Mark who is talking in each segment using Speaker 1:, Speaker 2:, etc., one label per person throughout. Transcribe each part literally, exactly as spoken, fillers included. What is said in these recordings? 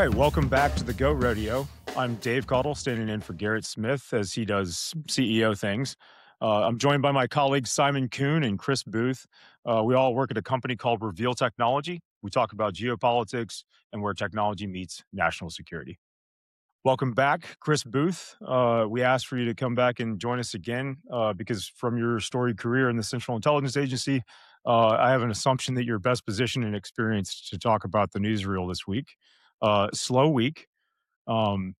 Speaker 1: right, welcome back to the Go Rodeo. I'm Dave Caudle, standing in for Garrett Smith as he does C E O things. Uh, I'm joined by my colleagues Simon Kuhn and Chris Booth. Uh, we all work at a company called Reveal Technology. We talk about geopolitics and where technology meets national security. Welcome back, Chris Booth. Uh, we asked for you to come back and join us again uh, because from your storied career in the Central Intelligence Agency, uh, I have an assumption that you're best positioned and experienced to talk about the newsreel this week. Uh, slow week. Um,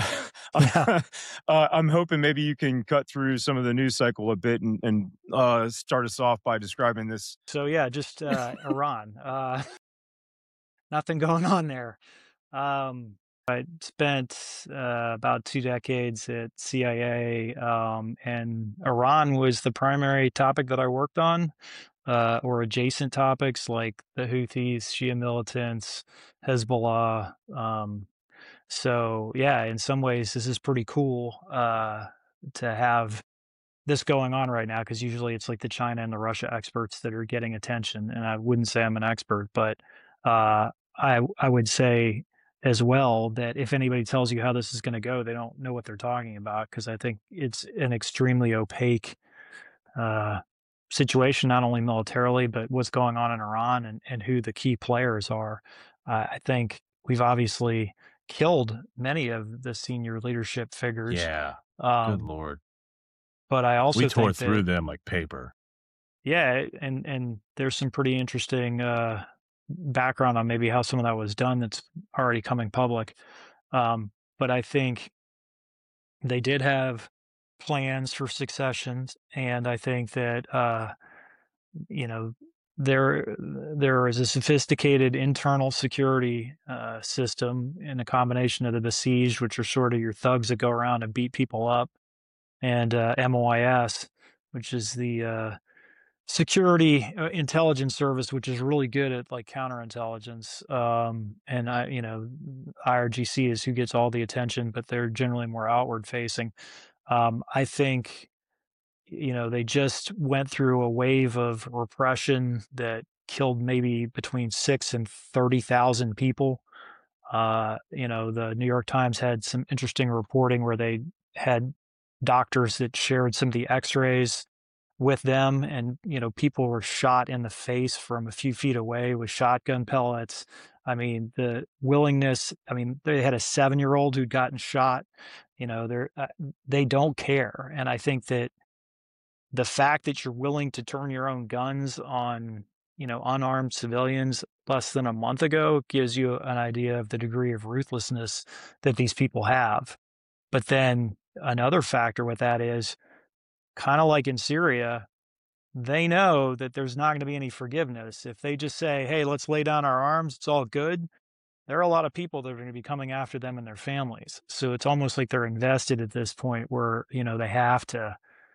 Speaker 2: Yeah.
Speaker 1: uh, I'm hoping maybe you can cut through some of the news cycle a bit and, and uh, start us off by describing this.
Speaker 2: So yeah, just uh, Iran. Uh, nothing going on there. Um, I spent uh, about two decades at C I A, um, and Iran was the primary topic that I worked on, uh, or adjacent topics like the Houthis, Shia militants, Hezbollah. Um, so yeah, in some ways, this is pretty cool uh, to have this going on right now, because usually it's like the China and the Russia experts that are getting attention. And I wouldn't say I'm an expert, but uh, I I would say as well that if anybody tells you how this is going to go, they don't know what they're talking about, because I think it's an extremely opaque uh, situation, not only militarily, but what's going on in Iran and, and who the key players are. Uh, I think we've obviously killed many of the senior leadership figures.
Speaker 3: Yeah.
Speaker 2: Um,
Speaker 3: Good Lord.
Speaker 2: But I also
Speaker 3: we tore
Speaker 2: think
Speaker 3: through
Speaker 2: that,
Speaker 3: them like paper.
Speaker 2: Yeah, and and there's some pretty interesting uh, background on maybe how some of that was done that's already coming public. Um, but I think they did have plans for successions, and I think that uh, you know there there is a sophisticated internal security uh, system in a combination of the besieged, which are sort of your thugs that go around and beat people up, and uh, M O I S, which is the uh, security uh, intelligence service, which is really good at like counterintelligence. Um, and I, you know, I R G C is who gets all the attention, but they're generally more outward facing. Um, I think, you know, they just went through a wave of repression that killed maybe between six and thirty thousand people. Uh, you know, the New York Times had some interesting reporting where they had doctors that shared some of the X-rays with them, and you know, people were shot in the face from a few feet away with shotgun pellets. I mean, the willingness. I mean, they had a seven-year-old who'd gotten shot. You know, they're uh, they don't care, and I think that the fact that you're willing to turn your own guns on, you know, unarmed civilians less than a month ago gives you an idea of the degree of ruthlessness that these people have. But then another factor with that is, kind of like in Syria, they know that there's not going to be any forgiveness. If they just say, hey, let's lay down our arms, it's all good, there are a lot of people that are going to be coming after them and their families. So it's almost like they're invested at this point where, you know, they have to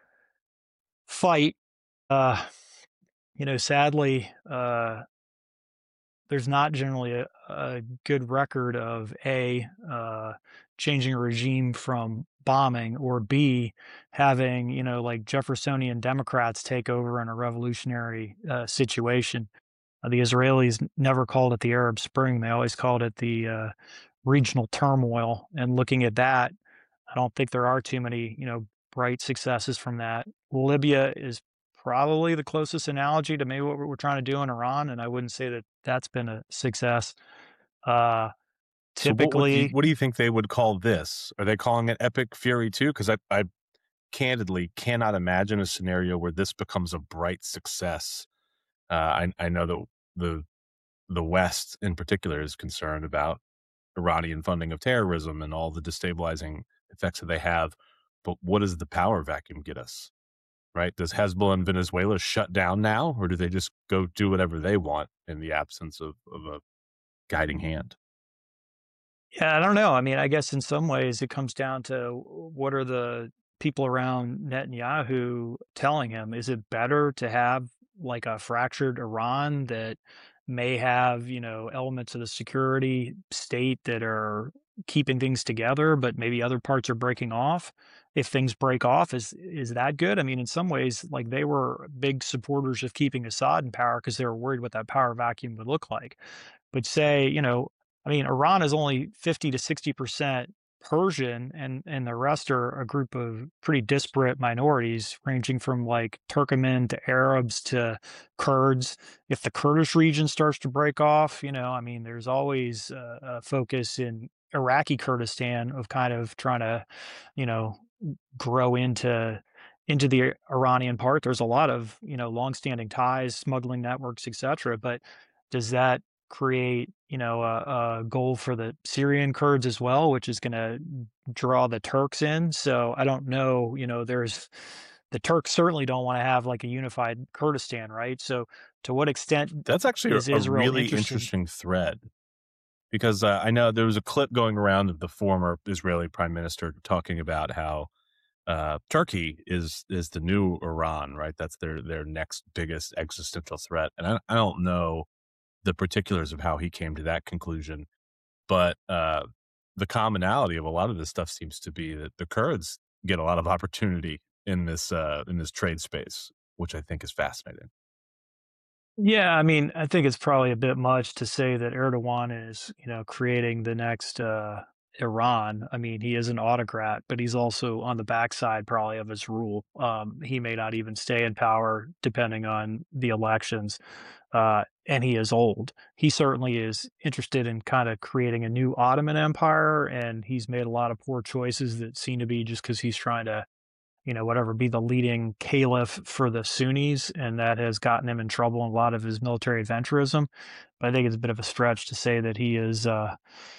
Speaker 2: fight. Uh, you know, sadly, uh, there's not generally a, a good record of A, uh, changing a regime from bombing, or B, having, you know, like Jeffersonian Democrats take over in a revolutionary uh, situation. Uh, the Israelis never called it the Arab Spring. They always called it the uh, regional turmoil. And looking at that, I don't think there are too many, you know, bright successes from that. Libya is probably the closest analogy to maybe what we're trying to do in Iran, and I wouldn't say that that's been a success. Uh, typically,
Speaker 3: so what, what, do you, what do you think they would call this? Are they calling it Epic Fury too? Because I, I candidly cannot imagine a scenario where this becomes a bright success. Uh, I, I know that the the West in particular is concerned about Iranian funding of terrorism and all the destabilizing effects that they have. But what does the power vacuum get us? Right? Does Hezbollah in Venezuela shut down now, or do they just go do whatever they want in the absence of, of a guiding hand?
Speaker 2: Yeah, I don't know. I mean, I guess in some ways it comes down to what are the people around Netanyahu telling him? Is it better to have like a fractured Iran that may have, you know, elements of the security state that are keeping things together, but maybe other parts are breaking off? If things break off, is is that good? I mean, in some ways, like they were big supporters of keeping Assad in power because they were worried what that power vacuum would look like. But say, you know, I mean, Iran is only fifty to sixty percent Persian, and and the rest are a group of pretty disparate minorities, ranging from like Turkmen to Arabs to Kurds. If the Kurdish region starts to break off, you know, I mean, there's always a, a focus in Iraqi Kurdistan of kind of trying to, you know, grow into into the Iranian part. There's a lot of, you know, longstanding ties, smuggling networks, et cetera. But does that create, you know, a, a goal for the Syrian Kurds as well, which is going to draw the Turks in? So I don't know, you know, there's the Turks certainly don't want to have like a unified Kurdistan, right? So to what extent
Speaker 3: That's actually
Speaker 2: is
Speaker 3: a, a
Speaker 2: Israel
Speaker 3: really
Speaker 2: interested?
Speaker 3: interesting thread, because uh, I know there was a clip going around of the former Israeli prime minister talking about how uh, Turkey is is the new Iran, right? That's their their next biggest existential threat. And I, I don't know the particulars of how he came to that conclusion, but uh, the commonality of a lot of this stuff seems to be that the Kurds get a lot of opportunity in this uh, in this trade space, which I think is fascinating.
Speaker 2: Yeah, I mean, I think it's probably a bit much to say that Erdogan is, you know, creating the next uh, Iran. I mean, he is an autocrat, but he's also on the backside probably of his rule. Um, he may not even stay in power depending on the elections. Uh, and he is old. He certainly is interested in kind of creating a new Ottoman Empire, and he's made a lot of poor choices that seem to be just because he's trying to, you know, whatever, be the leading caliph for the Sunnis, and that has gotten him in trouble in a lot of his military adventurism. But I think it's a bit of a stretch to say that he is uh,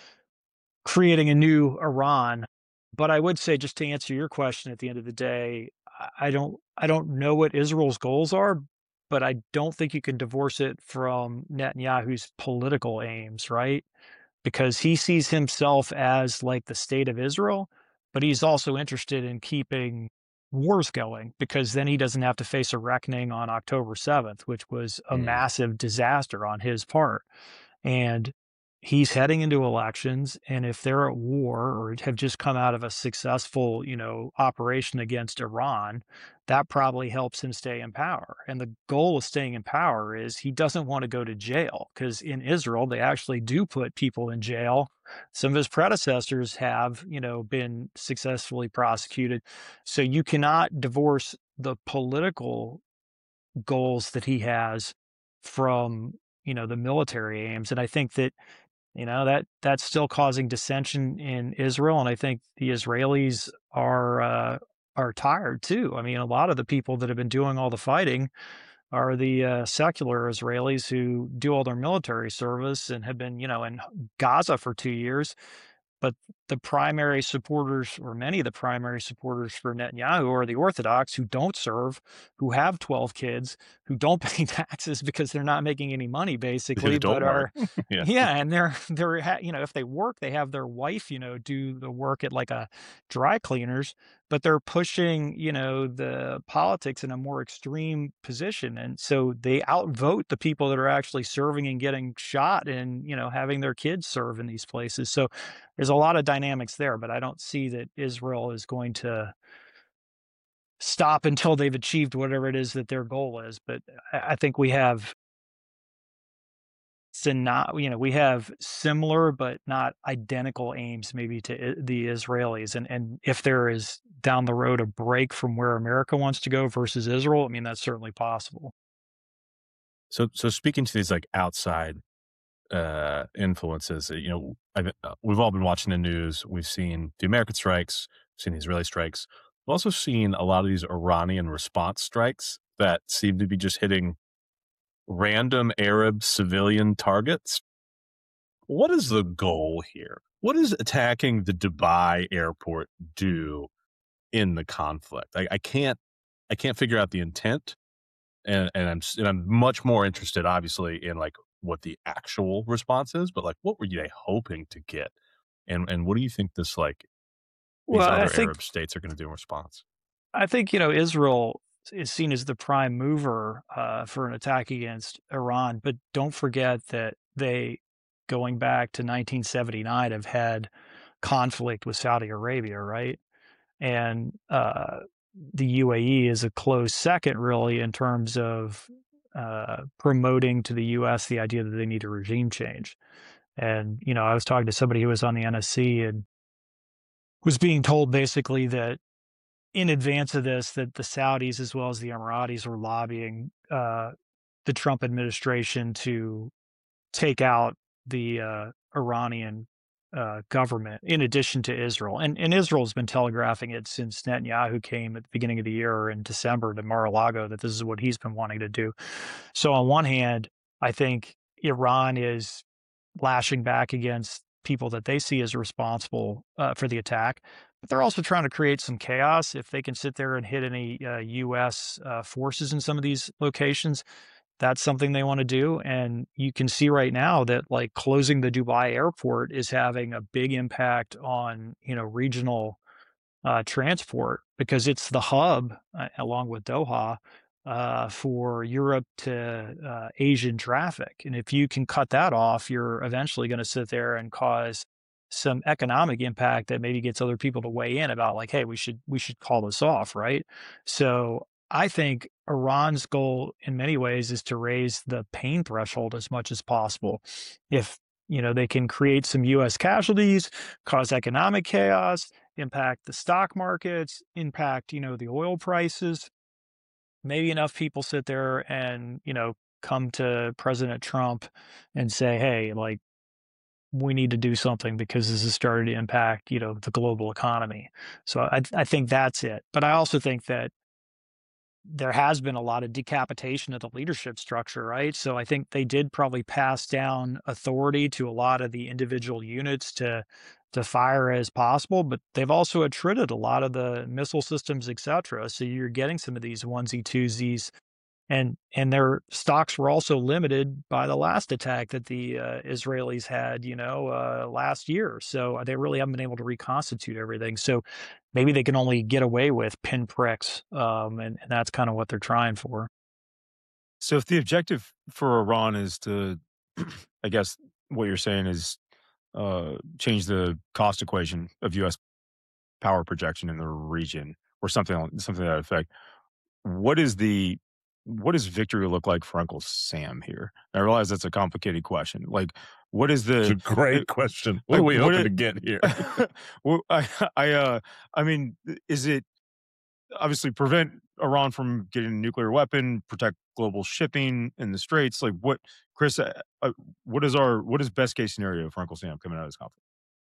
Speaker 2: creating a new Iran. But I would say, just to answer your question, at the end of the day, I don't, I don't know what Israel's goals are, but I don't think you can divorce it from Netanyahu's political aims, right? Because he sees himself as like the state of Israel, but he's also interested in keeping wars going, because then he doesn't have to face a reckoning on October seventh, which was a
Speaker 3: Mm.
Speaker 2: massive disaster on his part. And he's heading into elections, and if they're at war or have just come out of a successful, you know, operation against Iran, that probably helps him stay in power. And the goal of staying in power is he doesn't want to go to jail, because in Israel they actually do put people in jail. Some of his predecessors have, you know, been successfully prosecuted. So you cannot divorce the political goals that he has from, you know, the military aims. And I think that, you know, that that's still causing dissension in Israel, and I think the Israelis are uh, are tired too. I mean, a lot of the people that have been doing all the fighting are the uh, secular Israelis who do all their military service and have been, you know, in Gaza for two years. But the primary supporters, or many of the primary supporters for Netanyahu, are the Orthodox, who don't serve, who have twelve kids, who don't pay taxes because they're not making any money, basically,
Speaker 3: Who don't
Speaker 2: but are,
Speaker 3: work. Yeah.
Speaker 2: yeah, and they're they're ha- you know, if they work, they have their wife, you know, do the work at like a dry cleaners, but they're pushing, you know, the politics in a more extreme position, and so they outvote the people that are actually serving and getting shot and, you know, having their kids serve in these places. So there's a lot of dynamics there, but I don't see that Israel is going to stop until they've achieved whatever it is that their goal is. But I I think we have syno you know, we have similar but not identical aims maybe to I the Israelis. And and if there is down the road a break from where America wants to go versus Israel, I mean, that's certainly possible.
Speaker 3: So, so speaking to these like outside uh, influences, you know, I've, uh, we've all been watching the news. We've seen the American strikes, we've seen the Israeli strikes. We've also seen a lot of these Iranian response strikes that seem to be just hitting random Arab civilian targets. What is the goal here? What does attacking the Dubai airport do in the conflict? I, I can't, I can't figure out the intent, and and I'm and I'm much more interested, obviously, in like what the actual response is. But like, what were they hoping to get, and and what do you think this like these
Speaker 2: Well, I
Speaker 3: other
Speaker 2: think
Speaker 3: Arab states are going to do in response?
Speaker 2: I think, you know, Israel is seen as the prime mover uh, for an attack against Iran, but don't forget that they, going back to nineteen seventy-nine, have had conflict with Saudi Arabia, right? And uh, the U A E is a close second, really, in terms of uh, promoting to the U S the idea that they need a regime change. And, you know, I was talking to somebody who was on the N S C and was being told basically that in advance of this, that the Saudis as well as the Emiratis were lobbying uh, the Trump administration to take out the uh, Iranian uh, government in addition to Israel. And, and Israel's been telegraphing it since Netanyahu came at the beginning of the year or in December to Mar-a-Lago that this is what he's been wanting to do. So on one hand, I think Iran is lashing back against people that they see as responsible uh, for the attack. But they're also trying to create some chaos. If they can sit there and hit any uh, U S uh, forces in some of these locations, that's something they want to do. And you can see right now that like closing the Dubai airport is having a big impact on, you know, regional uh, transport because it's the hub uh, along with Doha uh, for Europe to uh, Asian traffic. And if you can cut that off, you're eventually going to sit there and cause some economic impact that maybe gets other people to weigh in about like, hey, we should we should call this off, right? So I think Iran's goal in many ways is to raise the pain threshold as much as possible. If, you know, they can create some U S casualties, cause economic chaos, impact the stock markets, impact, you know, the oil prices, maybe enough people sit there and, you know, come to President Trump and say, hey, like, we need to do something because this has started to impact, you know, the global economy. So I, I think that's it. But I also think that there has been a lot of decapitation of the leadership structure, right? So I think they did probably pass down authority to a lot of the individual units to to fire as possible, but they've also attrited a lot of the missile systems, et cetera. So you're getting some of these onesie twosies, and and their stocks were also limited by the last attack that the uh, Israelis had, you know, uh, last year. So they really haven't been able to reconstitute everything. So maybe they can only get away with pinpricks, um, and, and that's kind of what they're trying for.
Speaker 1: So if the objective for Iran is to, I guess what you're saying is uh, change the cost equation of U S power projection in the region, or something something to that effect, what is the what does victory look like for Uncle Sam here? I realize that's a complicated question. Like, what is the?
Speaker 3: It's a great it, question. What like, are we what hoping it, to get here?
Speaker 1: well, I, I, uh, I mean, is it obviously prevent Iran from getting a nuclear weapon, protect global shipping in the Straits? Like, what, Chris? Uh, what is our what is best case scenario for Uncle Sam coming out of this conflict?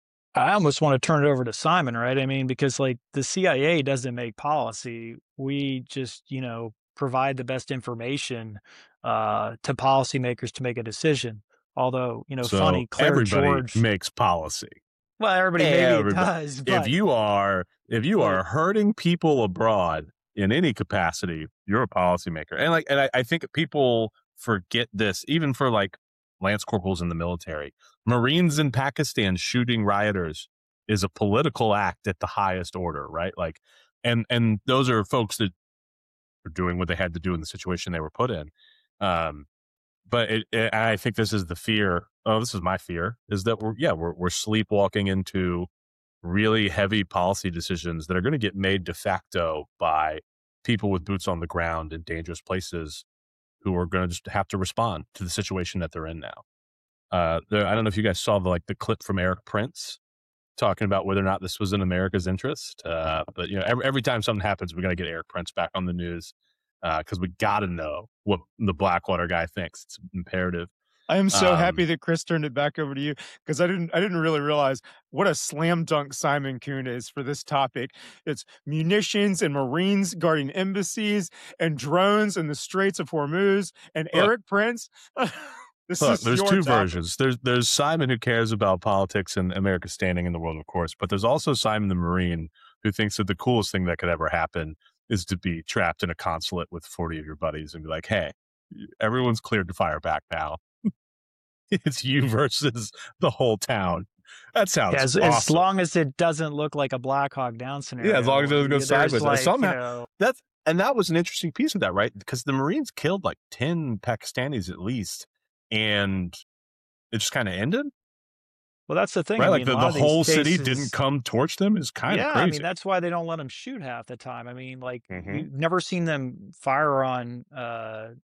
Speaker 2: I almost want to turn it over to Simon, right? I mean, because like the C I A doesn't make policy. We just, you know, provide the best information uh, to policymakers to make a decision. Although, you know,
Speaker 3: so
Speaker 2: funny, Claire
Speaker 3: everybody
Speaker 2: George
Speaker 3: makes policy.
Speaker 2: Well, everybody maybe
Speaker 3: everybody.
Speaker 2: it does. But,
Speaker 3: if you are if you are hurting people abroad in any capacity, you're a policymaker. And like, and I, I think people forget this, even for like lance corporals in the military. Marines in Pakistan shooting rioters is a political act at the highest order, right? Like, and and those are folks that are doing what they had to do in the situation they were put in. Um, but it, it, I think this is the fear. Oh, this is my fear: is that we're yeah we're we're sleepwalking into really heavy policy decisions that are going to get made de facto by people with boots on the ground in dangerous places who are going to just have to respond to the situation that they're in now. Uh, there, I don't know if you guys saw the like the clip from Erik Prince talking about whether or not this was in America's interest. Uh, but you know, every, every time something happens, we got to get Erik Prince back on the news because uh, we got to know what the Blackwater guy thinks. It's imperative.
Speaker 1: I am so
Speaker 3: um,
Speaker 1: happy that Chris turned it back over to you because I didn't I didn't really realize what a slam dunk Simon Kuhn is for this topic. It's munitions and Marines guarding embassies and drones in the Straits of Hormuz and look, Erik Prince. This
Speaker 3: look,
Speaker 1: is
Speaker 3: there's
Speaker 1: your
Speaker 3: two
Speaker 1: topic.
Speaker 3: versions. There's there's Simon who cares about politics and America's standing in the world, of course, but there's also Simon the Marine who thinks that the coolest thing that could ever happen is to be trapped in a consulate with forty of your buddies and be like, hey, everyone's cleared to fire back now. It's you versus the whole town. That sounds
Speaker 2: yeah, as,
Speaker 3: awesome.
Speaker 2: as long as it doesn't look like a Black Hawk Down scenario.
Speaker 3: Yeah, as long as it doesn't go sideways.
Speaker 2: Like,
Speaker 3: Somehow,
Speaker 2: you know,
Speaker 3: that's and that was an interesting piece of that, right? Because the Marines killed like ten Pakistanis at least, and it just kind of ended.
Speaker 2: Well, that's the thing.
Speaker 3: Right,
Speaker 2: I
Speaker 3: like
Speaker 2: mean,
Speaker 3: the, the whole
Speaker 2: cases,
Speaker 3: city didn't come torch them is kind of
Speaker 2: yeah,
Speaker 3: crazy.
Speaker 2: I mean, that's why they don't let them shoot half the time. I mean, like
Speaker 3: Mhm.
Speaker 2: you've never seen them fire on uh,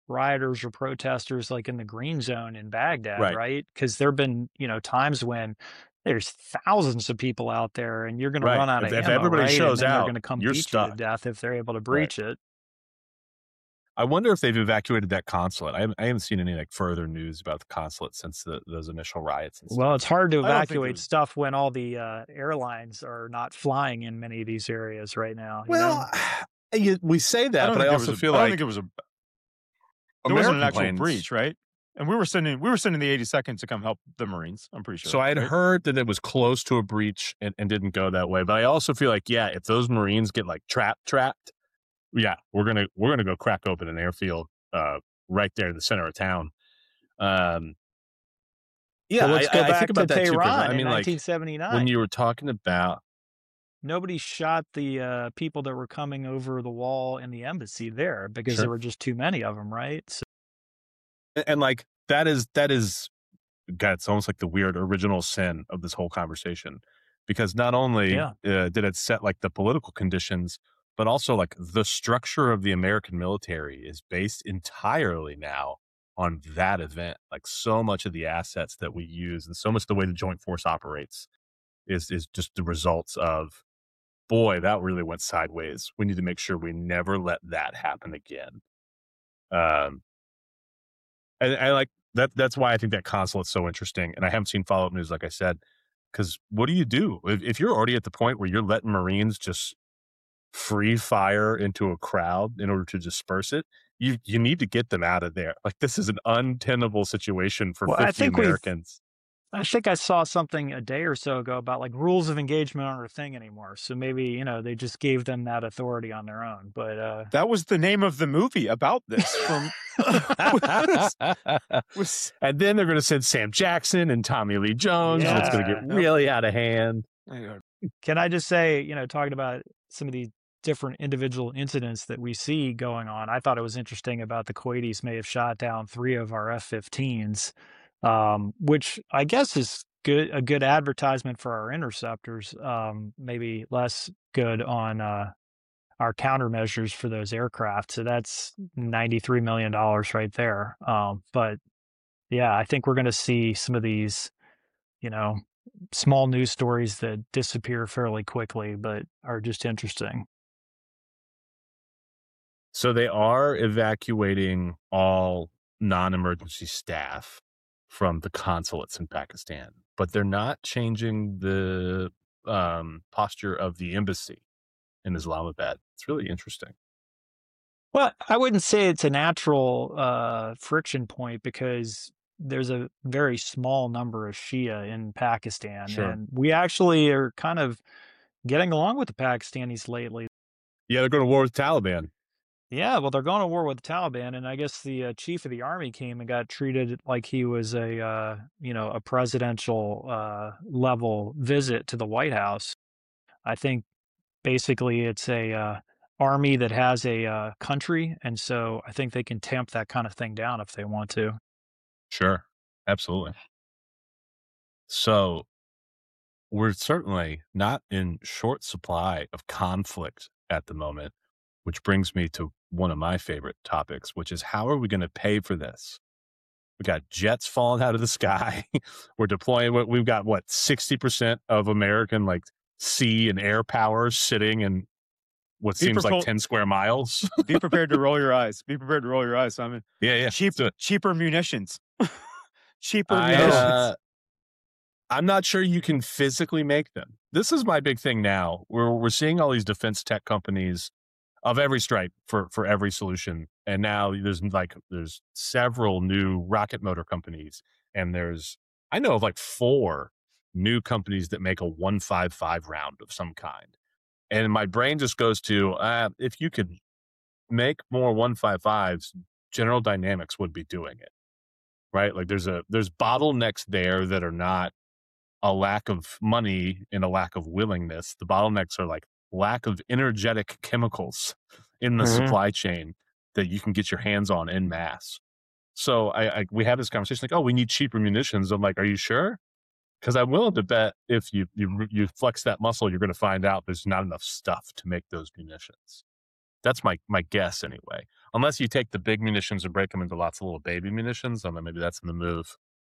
Speaker 2: rioters or protesters like in the Green Zone in Baghdad,
Speaker 3: Right.
Speaker 2: right? Because there've been, you know, times when there's thousands of people out there and you're going to
Speaker 3: Right.
Speaker 2: run out
Speaker 3: If,
Speaker 2: of
Speaker 3: if
Speaker 2: ammo,
Speaker 3: everybody
Speaker 2: right? And
Speaker 3: shows
Speaker 2: then they're
Speaker 3: out,
Speaker 2: going to come
Speaker 3: you're
Speaker 2: beat you to
Speaker 3: stuck.
Speaker 2: death if they're able to
Speaker 3: Right.
Speaker 2: breach it.
Speaker 3: I wonder if they've evacuated that consulate. I haven't, I haven't seen any like further news about the consulate since the, those initial riots and stuff.
Speaker 2: Well, it's hard to
Speaker 1: I don't think
Speaker 2: evacuate
Speaker 1: there's-
Speaker 2: stuff when all the uh, airlines are not flying in many of these areas right now. you
Speaker 3: Well,
Speaker 2: know?
Speaker 3: you, we say
Speaker 1: I
Speaker 3: that,
Speaker 1: don't
Speaker 3: but I
Speaker 1: think there
Speaker 3: also
Speaker 1: was a-
Speaker 3: feel
Speaker 1: I don't
Speaker 3: like
Speaker 1: think it was a. There wasn't an
Speaker 3: American
Speaker 1: actual
Speaker 3: planes-
Speaker 1: breach, right? And we were sending we were sending the eighty-second to come help the Marines. I'm pretty sure.
Speaker 3: So I had
Speaker 1: right?
Speaker 3: heard that it was close to a breach and, and didn't go that way. But I also feel like, yeah, if those Marines get like trapped, trapped, yeah, we're gonna we're gonna go crack open an airfield uh, right there in the center of town. Um, yeah,
Speaker 2: Well, let's
Speaker 3: I,
Speaker 2: go
Speaker 3: I
Speaker 2: back
Speaker 3: think about
Speaker 2: to
Speaker 3: that too. 'cause,
Speaker 2: Tehran
Speaker 3: I mean,
Speaker 2: in
Speaker 3: like
Speaker 2: nineteen seventy-nine.
Speaker 3: when you were talking about,
Speaker 2: Nobody shot the uh, people that were coming over the wall in the embassy there because
Speaker 3: Sure.
Speaker 2: there were just too many of them, right? So,
Speaker 3: and, and like that is that is, God, it's almost like the weird original sin of this whole conversation, because not only
Speaker 2: Yeah.
Speaker 3: uh, did it set like the political conditions, but also like the structure of the American military is based entirely now on that event. Like so much of the assets that we use and so much the way the joint force operates is is just the results of, boy, that really went sideways. We need to make sure we never let that happen again. Um, and I like that. That's why I think that consulate's so interesting. And I haven't seen follow up news, like I said, because what do you do if, if you're already at the point where you're letting Marines just free fire into a crowd in order to disperse it? You you need to get them out of there. Like this is an untenable situation for
Speaker 2: Well, I
Speaker 3: fifty
Speaker 2: think we've-
Speaker 3: Americans.
Speaker 2: I think I saw something a day or so ago about like rules of engagement aren't a thing anymore. So maybe, you know, they just gave them that authority on their own. But uh,
Speaker 1: That was the name of the movie about this. From was,
Speaker 3: And then they're going to send Sam Jackson and Tommy Lee Jones, and it's going to
Speaker 2: Yeah.
Speaker 3: get really out of hand.
Speaker 2: can I just say, you know, talking about some of these different individual incidents that we see going on, I thought it was interesting about the Kuwaitis may have shot down three of our F fifteens, um, which I guess is good, a good advertisement for our interceptors, um, maybe less good on uh, our countermeasures for those aircraft. So that's ninety-three million dollars right there. Um, but yeah, I think we're going to see some of these, you know, small news stories that disappear fairly quickly, but are just interesting.
Speaker 3: So they are evacuating all non-emergency staff from the consulates in Pakistan, but they're not changing the um, posture of the embassy in Islamabad. It's really interesting.
Speaker 2: Well, I wouldn't say it's a natural uh, friction point because there's a very small number of Shia in Pakistan.
Speaker 3: Sure.
Speaker 2: And we actually are kind of getting along with the Pakistanis lately.
Speaker 3: Yeah, they're going to war with Taliban.
Speaker 2: Yeah, well, they're going to war with the Taliban, and I guess the uh, chief of the army came and got treated like he was a, uh, you know, a presidential uh, level visit to the White House. I think basically it's a uh, army that has a uh, country, and so I think they can tamp that kind of thing down if they want to.
Speaker 3: Sure, absolutely. So we're certainly not in short supply of conflict at the moment, which brings me to one of my favorite topics, which is how are we going to pay for this? We got jets falling out of the sky. We're deploying what we've got, what, sixty percent of American like sea and air power sitting in what
Speaker 1: Be
Speaker 3: seems like
Speaker 1: propul-
Speaker 3: ten square miles.
Speaker 1: Be prepared to roll your eyes. Be prepared to roll your eyes, Simon.
Speaker 3: yeah, yeah.
Speaker 1: Cheap,
Speaker 3: let's do it.
Speaker 1: cheaper munitions. cheaper
Speaker 3: I,
Speaker 1: munitions.
Speaker 3: uh, I'm not sure you can physically make them. This is my big thing now. We're we're seeing all these defense tech companies of every stripe for for every solution, and now there's like there's several new rocket motor companies, and there's I know of like four new companies that make a one fifty-five round of some kind, and my brain just goes to uh, if you could make more one fifty-fives, General Dynamics would be doing it, right? Like there's a there's bottlenecks there that are not a lack of money and a lack of willingness. The bottlenecks are like lack of energetic chemicals in the
Speaker 2: Mhm.
Speaker 3: supply chain that you can get your hands on en masse. So I, I we have this conversation like, oh, we need cheaper munitions. I'm like, are you sure? Because I'm willing to bet if you you you flex that muscle, you're going to find out there's not enough stuff to make those munitions. That's my my guess anyway. Unless you take the big munitions and break them into lots of little baby munitions, I mean, maybe that's in the move.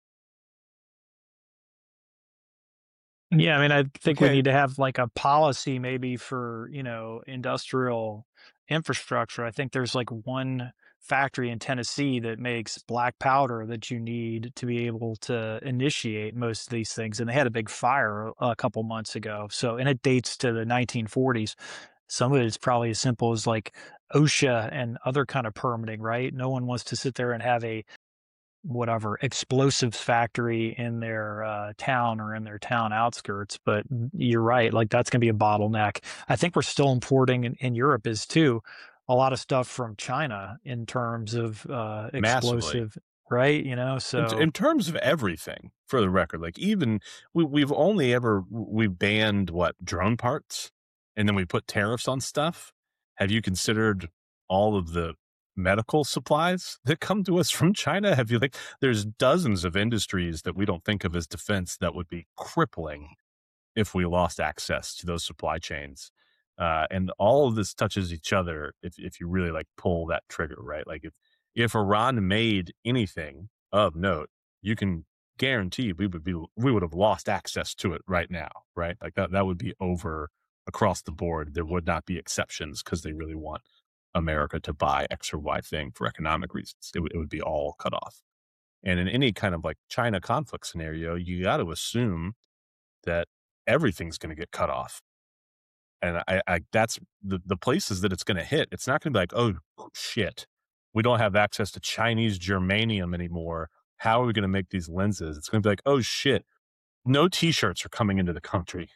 Speaker 2: Yeah, I mean, I think we
Speaker 1: Okay.
Speaker 2: need to have like a policy maybe for, you know, industrial infrastructure. I think there's like one factory in Tennessee that makes black powder that you need to be able to initiate most of these things. And they had a big fire a a couple months ago. So, and it dates to the nineteen forties. Some of it is probably as simple as like OSHA and other kind of permitting, right? No one wants to sit there and have a whatever explosives factory in their uh, town or in their town outskirts. But you're right, like that's going to be a bottleneck. I think we're still importing in, in Europe is too a lot of stuff from China in terms of uh,
Speaker 3: Massively.
Speaker 2: explosive, right? You know,
Speaker 3: In,
Speaker 2: so
Speaker 3: in terms of everything, for the record, like even we, we've only ever we banned what drone parts, and then we put tariffs on stuff. Have you considered all of the medical supplies that come to us from China? Have you like there's dozens of industries that we don't think of as defense that would be crippling if we lost access to those supply chains. Uh, and all of this touches each other if, if you really like pull that trigger, right? Like if, if Iran made anything of note, you can guarantee we would be, we would have lost access to it right now, right? Like that, that would be over across the board. There would not be exceptions because they really want America to buy X or Y thing for economic reasons. It, w- it would be all cut off. And in any kind of like China conflict scenario, you got to assume that everything's going to get cut off. And I, I that's the, the places that it's going to hit. It's not going to be like, oh, shit, we don't have access to Chinese germanium anymore. How are we going to make these lenses? It's going to be like, oh, shit, no T-shirts are coming into the country.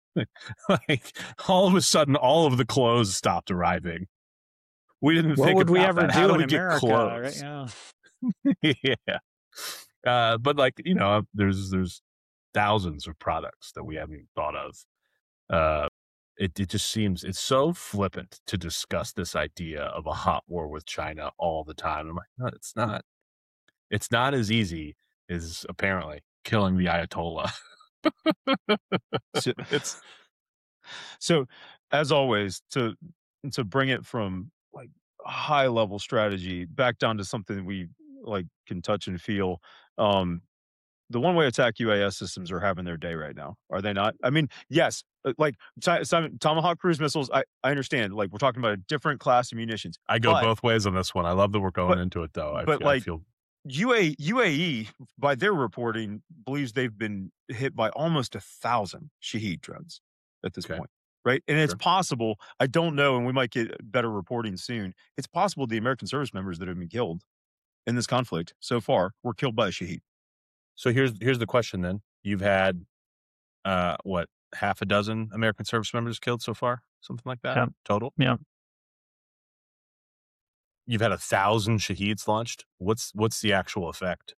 Speaker 3: Like all of a sudden, all of the clothes stopped arriving. We didn't
Speaker 2: what
Speaker 3: think
Speaker 2: would we
Speaker 3: about
Speaker 2: ever
Speaker 3: that. How
Speaker 2: do
Speaker 3: do
Speaker 2: in
Speaker 3: we get
Speaker 2: America? Right?
Speaker 3: clothes?
Speaker 2: Yeah.
Speaker 3: Yeah. Uh, but like, you know, there's there's thousands of products that we haven't even thought of. Uh, it, it just seems it's so flippant to discuss this idea of a hot war with China all the time. I'm like, no, it's not. It's not as easy as apparently killing the Ayatollah.
Speaker 1: So,
Speaker 3: It's
Speaker 1: so as always, to to bring it from like high level strategy back down to something we like can touch and feel. Um, the one way attack U A S systems are having their day right now, are they not? I mean, yes, uh, like Ti- Simon, Tomahawk cruise missiles. I, I understand. Like we're talking about a different class of munitions.
Speaker 3: I go
Speaker 1: but,
Speaker 3: both ways on this one. I love that we're going
Speaker 1: but,
Speaker 3: into it though. I,
Speaker 1: but
Speaker 3: f-
Speaker 1: like
Speaker 3: I feel
Speaker 1: U A, U A E, by their reporting, believes they've been hit by almost a thousand Shahed drones at this
Speaker 3: okay.
Speaker 1: point, right? And it's
Speaker 3: Sure.
Speaker 1: possible, I don't know, and we might get better reporting soon. It's possible the American service members that have been killed in this conflict so far were killed by a Shahed.
Speaker 3: So here's here's the question then. You've had uh what, half a dozen American service members killed so far? Something like that
Speaker 2: Yeah.
Speaker 3: total?
Speaker 2: Yeah.
Speaker 3: You've had a thousand Shaheeds launched. What's what's the actual effect?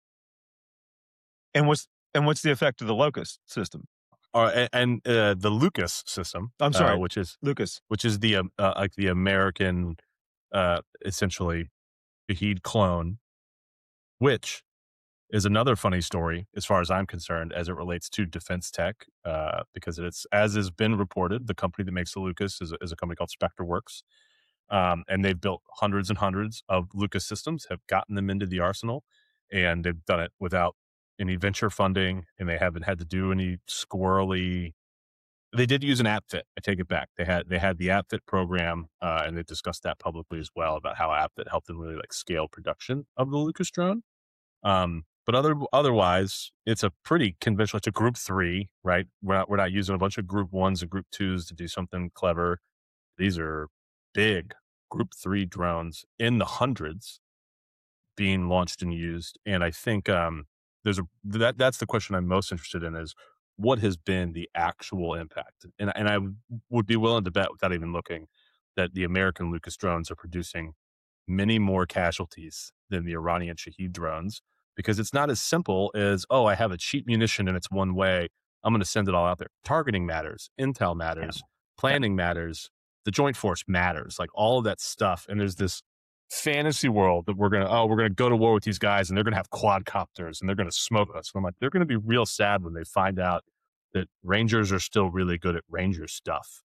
Speaker 1: And what's and what's the effect of the Locust system?
Speaker 3: Or a- and uh, the Lucas system,
Speaker 1: I'm sorry,
Speaker 3: uh, which is
Speaker 1: Lucas.
Speaker 3: which is the um, uh, like the American, uh, essentially Shaheed clone, which is another funny story as far as I'm concerned as it relates to defense tech, uh, because it's as has been reported, the company that makes the Lucas is a, is a company called SpectreWorks, um, and they've built hundreds and hundreds of Lucas systems, have gotten them into the arsenal, and they've done it without any venture funding, and they haven't had to do any squirrely. They did use an AppFit. I take it back. They had they had the AppFit program, uh, and they discussed that publicly as well about how AppFit helped them really like scale production of the Lucas drone. Um, but other otherwise, it's a pretty conventional. It's a group three, right? We're not we're not using a bunch of group ones and group twos to do something clever. These are big group three drones in the hundreds being launched and used. And I think um, there's a that that's the question I'm most interested in is what has been the actual impact. And and I would be willing to bet without even looking that the American Lucas drones are producing many more casualties than the Iranian Shahed drones, because it's not as simple as, oh, I have a cheap munition and it's one way, I'm going to send it all out there. Targeting matters, intel matters,
Speaker 2: Yeah.
Speaker 3: planning matters, the joint force matters, like all of that stuff. And there's this fantasy world that we're going to, oh, we're going to go to war with these guys and they're going to have quadcopters and they're going to smoke us. And I'm like, they're going to be real sad when they find out that Rangers are still really good at Ranger stuff.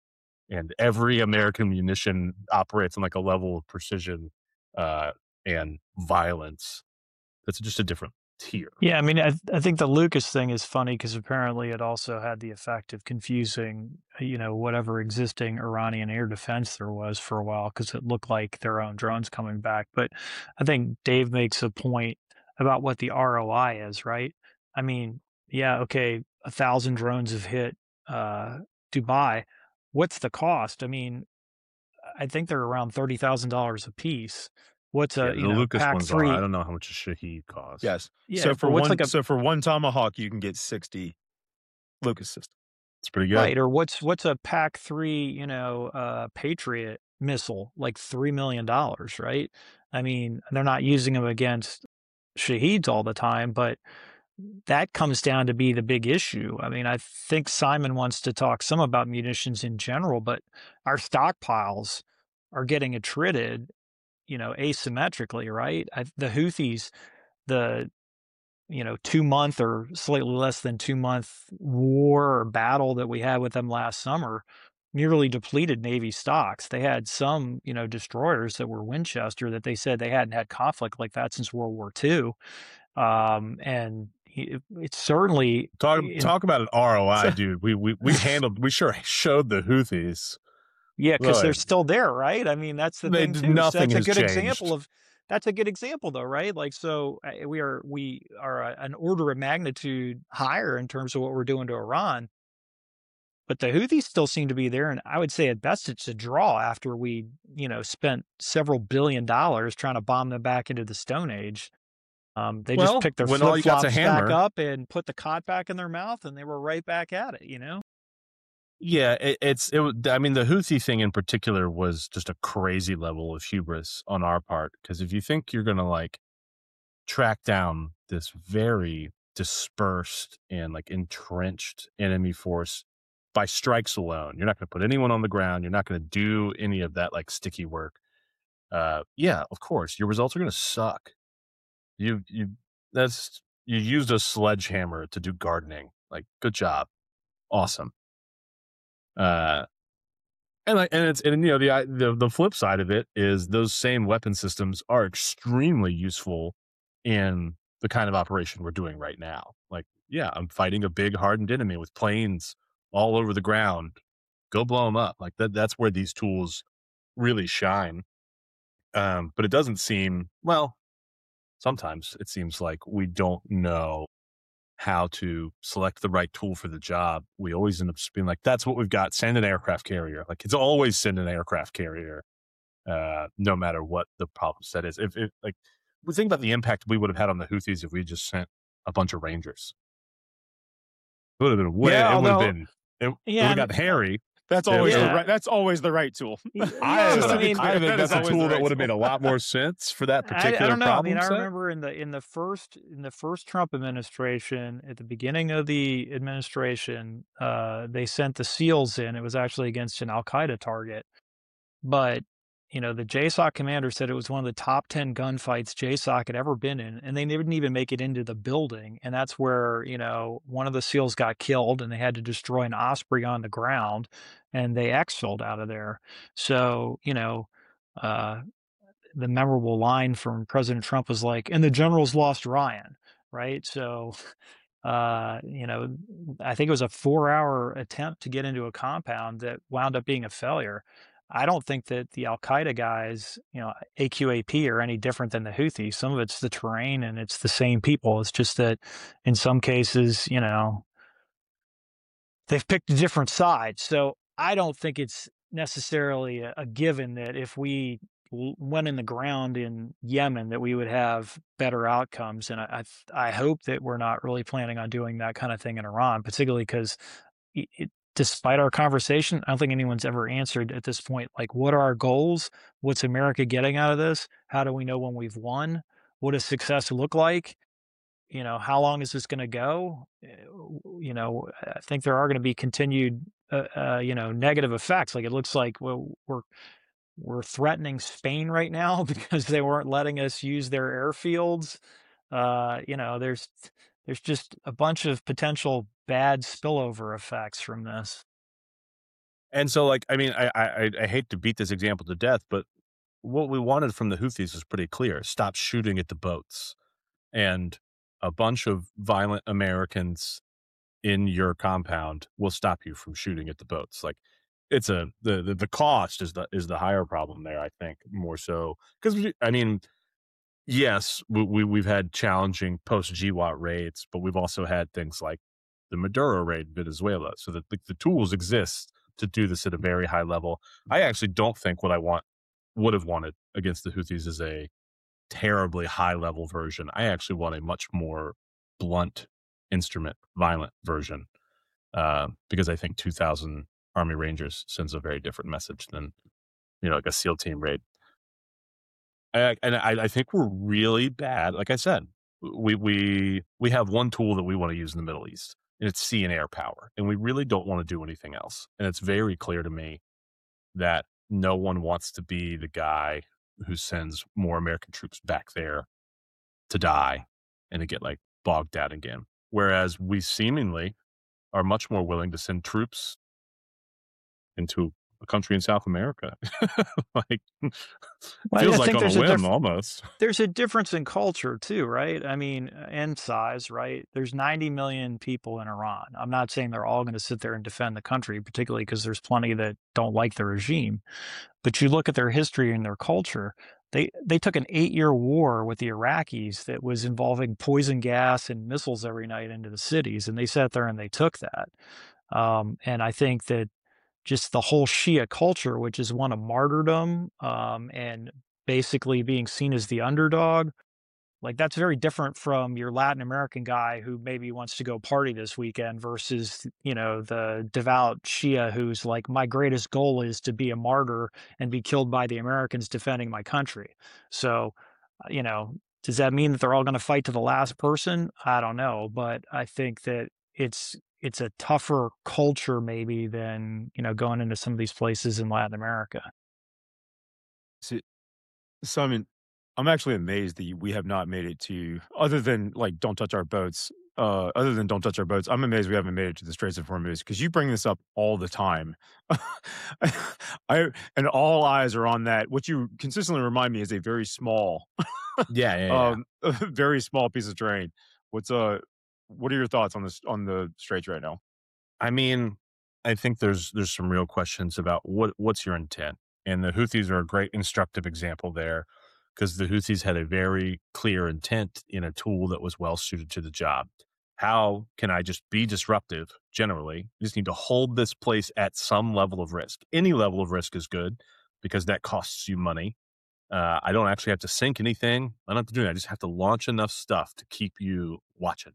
Speaker 3: and every American munition operates on like a level of precision uh, and violence that's just a different tier.
Speaker 2: Yeah, I mean, I, I think the Lucas thing is funny because apparently it also had the effect of confusing, you know, whatever existing Iranian air defense there was for a while because it looked like their own drones coming back. But I think Dave makes a point about what the R O I is, right? I mean, yeah, okay, a thousand drones have hit uh, Dubai. What's the cost? I mean, I think they're around thirty thousand dollars a piece. What's
Speaker 3: Yeah,
Speaker 2: a,
Speaker 3: the
Speaker 2: you know,
Speaker 3: Lucas
Speaker 2: pack
Speaker 3: ones are. I
Speaker 2: three?
Speaker 3: don't know how much a Shaheed costs.
Speaker 1: Yes.
Speaker 2: Yeah,
Speaker 1: So
Speaker 2: but
Speaker 1: for
Speaker 2: what's
Speaker 1: one,
Speaker 2: like a
Speaker 1: so for one Tomahawk, you can get sixty Lucas systems.
Speaker 3: It's pretty good.
Speaker 2: right, or what's what's a pack three, you know, uh, Patriot missile, like three million dollars, right? I mean, they're not using them against Shaheeds all the time, but that comes down to be the big issue. I mean, I think Simon wants to talk some about munitions in general, but our stockpiles are getting attrited, you know, asymmetrically, right? I, the Houthis, the you know, two month or slightly less than two month war or battle that we had with them last summer nearly depleted Navy stocks. They had some, you know, destroyers that were Winchester that they said they hadn't had conflict like that since World War Two. Um, and it, it's certainly
Speaker 3: Talk
Speaker 2: in,
Speaker 3: talk about an R O I, dude. We we we handled. We sure showed the Houthis.
Speaker 2: yeah, because they're
Speaker 3: Good.
Speaker 2: still there, right? I mean, that's the
Speaker 3: They
Speaker 2: thing
Speaker 3: did-
Speaker 2: too. So
Speaker 3: nothing
Speaker 2: that's a
Speaker 3: has
Speaker 2: good
Speaker 3: changed.
Speaker 2: example of that's a good example though, right? Like, so uh, we are we are a, an order of magnitude higher in terms of what we're doing to Iran, but the Houthis still seem to be there, and I would say at best it's a draw after we, you know, spent several billion dollars trying to bomb them back into the Stone Age. Um, they
Speaker 3: Well,
Speaker 2: just picked their
Speaker 3: when all
Speaker 2: flip
Speaker 3: you got's a
Speaker 2: flops back
Speaker 3: hammer.
Speaker 2: up and put the cot back in their mouth, and they were right back at it. You know.
Speaker 3: Yeah, it, it's it. was- I mean, the Houthi thing in particular was just a crazy level of hubris on our part. Because if you think you're gonna like track down this very dispersed and like entrenched enemy force by strikes alone, you're not going to put anyone on the ground. You're not going to do any of that like sticky work. Uh, yeah, of course, your results are going to suck. You you that's you used a sledgehammer to do gardening. Like, good job, awesome. Uh, and like, and it's and you know the the the flip side of it is those same weapon systems are extremely useful in the kind of operation we're doing right now. Like, yeah, I'm fighting a big hardened enemy with planes all over the ground. Go blow them up. Like that. That's where these tools really shine. Um, but it doesn't seem well. Sometimes it seems like we don't know how to select the right tool for the job. We always end up just being like, that's what we've got. Send an aircraft carrier. Like, it's always send an aircraft carrier, uh, no matter what the problem set is. If, if like, we think about the impact we would have had on the Houthis if we just sent a bunch of Rangers. It would have been way,
Speaker 1: Yeah,
Speaker 3: it would have
Speaker 1: although-
Speaker 3: been, it, it
Speaker 2: Yeah,
Speaker 3: would have got hairy.
Speaker 1: That's
Speaker 3: Yeah,
Speaker 1: always
Speaker 2: yeah.
Speaker 1: the right. That's always the right tool.
Speaker 2: Yeah,
Speaker 3: I,
Speaker 2: but I mean,
Speaker 3: I think
Speaker 1: that is
Speaker 3: that's a
Speaker 1: always
Speaker 3: tool
Speaker 1: the
Speaker 3: that
Speaker 1: right
Speaker 3: would have made a
Speaker 1: tool.
Speaker 3: lot more sense for that
Speaker 2: I,
Speaker 3: particular
Speaker 2: I don't know. I
Speaker 3: problem
Speaker 2: mean, I
Speaker 3: set.
Speaker 2: remember in the in the first in the first Trump administration, at the beginning of the administration, uh, they sent the SEALs in. It was actually against an Al Qaeda target, but you know, the J SOC commander said it was one of the top ten gunfights J SOC had ever been in, and they didn't even make it into the building. And that's where, you know, one of the SEALs got killed, and they had to destroy an Osprey on the ground, and they exfilled out of there. So, you know, uh, the memorable line from President Trump was like, "And the generals lost Ryan," right? So, uh, you know, I think it was a four-hour attempt to get into a compound that wound up being a failure. I don't think that the Al Qaeda guys, you know, A Q A P are any different than the Houthis. Some of it's the terrain and it's the same people. It's just that in some cases, you know, they've picked a different side. So I don't think it's necessarily a, a given that if we l- went in the ground in Yemen that we would have better outcomes. And I I, I hope that we're not really planning on doing that kind of thing in Iran, particularly because it, it, despite our conversation, I don't think anyone's ever answered at this point, like, what are our goals? What's America getting out of this? How do we know when we've won? What does success look like? You know, how long is this going to go? Uh, You know, I think there are going to be continued, uh, uh, you know, negative effects. Like, it looks like well, we're we're threatening Spain right now because they weren't letting us use their airfields. Uh, you know, there's there's just a bunch of potential bad spillover effects from this.
Speaker 3: And so, like, I mean, I, I I hate to beat this example to death, but what we wanted from the Houthis was pretty clear: stop shooting at the boats. And a bunch of violent Americans in your compound will stop you from shooting at the boats. Like, it's a the the, the cost is the is the higher problem there. I think more so because I mean, yes, we, we we've had challenging post G W A T raids, but we've also had things like the Maduro raid in Venezuela. So that the, the tools exist to do this at a very high level. I actually don't think what I want would have wanted against the Houthis is a terribly high level version. I actually want a much more blunt instrument, violent version, uh, because I think two thousand Army Rangers sends a very different message than, you know, like a SEAL team raid. I, and I, I think we're really bad. Like I said, we we we have one tool that we want to use in the Middle East, and it's sea and air power, and we really don't want to do anything else. And it's very clear to me that no one wants to be the guy who sends more American troops back there to die and to get like bogged down again. Whereas we seemingly are much more willing to send troops into a country in South America. Like,
Speaker 2: Well,
Speaker 3: feels
Speaker 2: I
Speaker 3: like
Speaker 2: think
Speaker 3: on a
Speaker 2: there's a
Speaker 3: whim
Speaker 2: diff-
Speaker 3: almost.
Speaker 2: there's a difference in culture too, right? I mean, and size, right? There's ninety million people in Iran. I'm not saying they're all going to sit there and defend the country, particularly because there's plenty that don't like the regime. But you look at their history and their culture. They they took an eight-year war with the Iraqis that was involving poison gas and missiles every night into the cities, and they sat there and they took that. Um, and I think that just the whole Shia culture, which is one of martyrdom, um, and basically being seen as the underdog, like that's very different from your Latin American guy who maybe wants to go party this weekend versus, you know, the devout Shia who's like, my greatest goal is to be a martyr and be killed by the Americans defending my country. So, uh, you know, does that mean that they're all going to fight to the last person? I don't know, but I think that it's it's a tougher culture maybe than, you know, going into some of these places in Latin America.
Speaker 1: See, Simon, I'm actually amazed that we have not made it to, other than like don't touch our boats. Uh, other than don't touch our boats, I'm amazed we haven't made it to the Straits of Hormuz because you bring this up all the time. I and all eyes are on that. What you consistently remind me is a very small,
Speaker 3: Yeah, yeah, yeah.
Speaker 1: um, a very small piece of terrain. What's uh, what are your thoughts on this on the Straits right now?
Speaker 3: I mean, I think there's there's some real questions about what what's your intent, and the Houthis are a great instructive example there, because the Houthis had a very clear intent in a tool that was well suited to the job. How can I just be disruptive? Generally, you just need to hold this place at some level of risk. Any level of risk is good because that costs you money. Uh, I don't actually have to sink anything. I don't have to do that. I just have to launch enough stuff to keep you watching.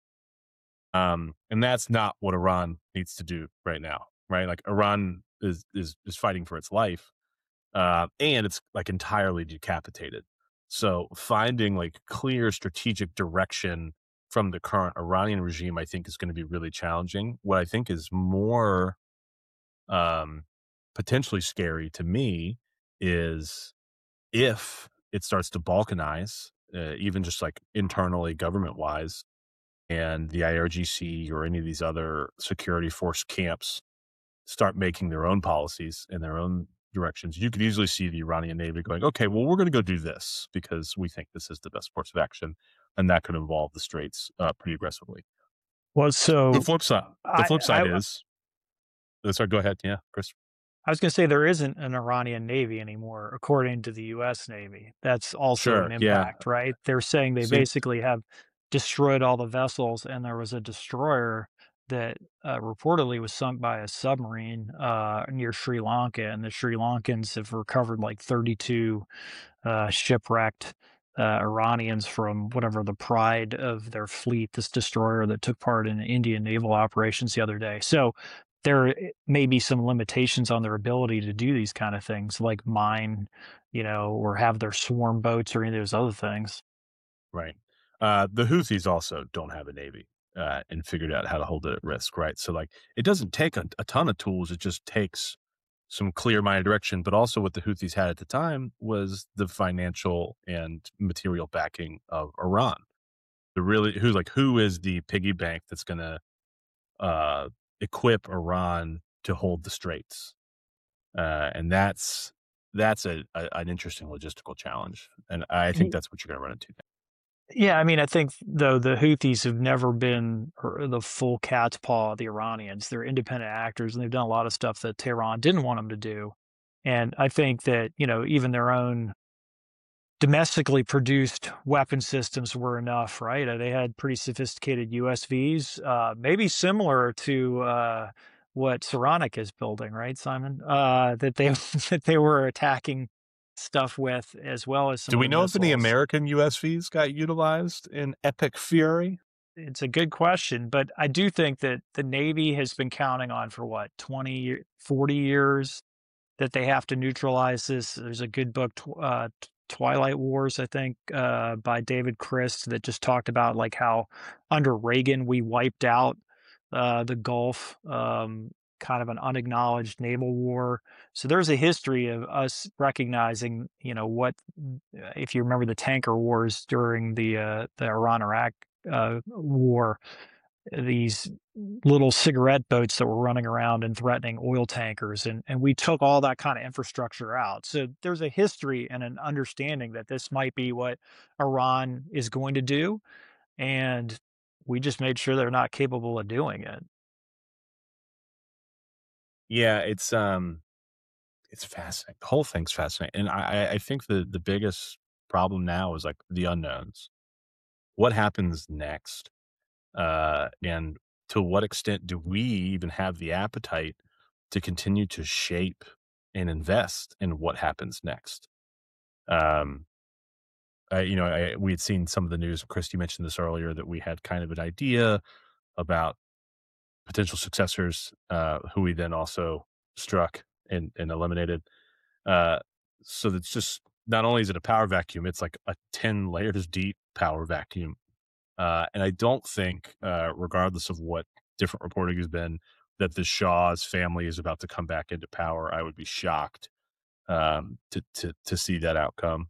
Speaker 3: Um, and that's not what Iran needs to do right now, right? Like Iran is is is fighting for its life, uh, and it's like entirely decapitated. So finding like clear strategic direction from the current Iranian regime, I think, is going to be really challenging. What I think is more um, potentially scary to me is if it starts to balkanize, uh, even just like internally government wise, and the I R G C or any of these other security force camps start making their own policies and their own directions, you could easily see the Iranian Navy going, okay, well, we're going to go do this because we think this is the best course of action. And that could involve the Straits uh, pretty aggressively.
Speaker 2: Well,
Speaker 3: The
Speaker 2: so
Speaker 3: flip side, the
Speaker 2: I,
Speaker 3: flip side
Speaker 2: I,
Speaker 3: is, uh, sorry, go ahead. Yeah, Chris.
Speaker 2: I was going to say there isn't an Iranian Navy anymore, according to the U S Navy. That's also
Speaker 3: Sure.
Speaker 2: an
Speaker 3: Yeah.
Speaker 2: impact, right? They're saying they
Speaker 3: See,
Speaker 2: basically have destroyed all the vessels, and there was a destroyer that uh, reportedly was sunk by a submarine uh, near Sri Lanka, and the Sri Lankans have recovered like thirty-two uh, shipwrecked uh, Iranians from whatever the pride of their fleet, this destroyer that took part in Indian naval operations the other day. So there may be some limitations on their ability to do these kind of things, like mine, you know, or have their swarm boats or any of those other things.
Speaker 3: right. Uh, the Houthis also don't have a navy uh, and figured out how to hold it at risk, right? So, like, it doesn't take a, a ton of tools. It just takes some clear-minded direction. But also, what the Houthis had at the time was the financial and material backing of Iran. The really, who's like, who is the piggy bank that's going to uh, equip Iran to hold the straits, uh, and that's that's a, a an interesting logistical challenge, and I think that's what you're going to run into.
Speaker 2: Yeah, I mean, I think though the Houthis have never been or the full cat's paw of the Iranians. They're independent actors, and they've done a lot of stuff that Tehran didn't want them to do. And I think that, you know, even their own domestically produced weapon systems were enough, right? Uh, They had pretty sophisticated U S Vs, uh, maybe similar to uh, what Saronic is building, right, Simon? Uh, that they that they were attacking stuff with, as well as some
Speaker 3: Do
Speaker 2: of
Speaker 3: we
Speaker 2: the
Speaker 3: know if any
Speaker 2: missiles.
Speaker 3: American U S Vs got utilized in Epic Fury?
Speaker 2: It's a good question, but I do think that the Navy has been counting on for what, twenty, year- forty years that they have to neutralize this. There's a good book, tw- uh, T- Twilight Wars, I think, uh, by David Christ, that just talked about like how under Reagan we wiped out uh, the Gulf, um, kind of an unacknowledged naval war. So there's a history of us recognizing, you know, what if you remember the tanker wars during the uh, the Iran-Iraq uh, war, these little cigarette boats that were running around and threatening oil tankers, and and we took all that kind of infrastructure out. So there's a history and an understanding that this might be what Iran is going to do, and we just made sure they're not capable of doing it.
Speaker 3: Yeah, it's um, it's fascinating. The whole thing's fascinating, and I I I think the the biggest problem now is like the unknowns. What happens next? Uh, and to what extent do we even have the appetite to continue to shape and invest in what happens next? Um, I, you know, I, we had seen some of the news. Chris, you mentioned this earlier that we had kind of an idea about potential successors, uh, who we then also struck and, and eliminated. Uh, so that's just not only is it a power vacuum, it's like a ten layers deep power vacuum. Uh, and I don't think, uh, regardless of what different reporting has been, that the Shah's family is about to come back into power. I would be shocked um, to to to see that outcome.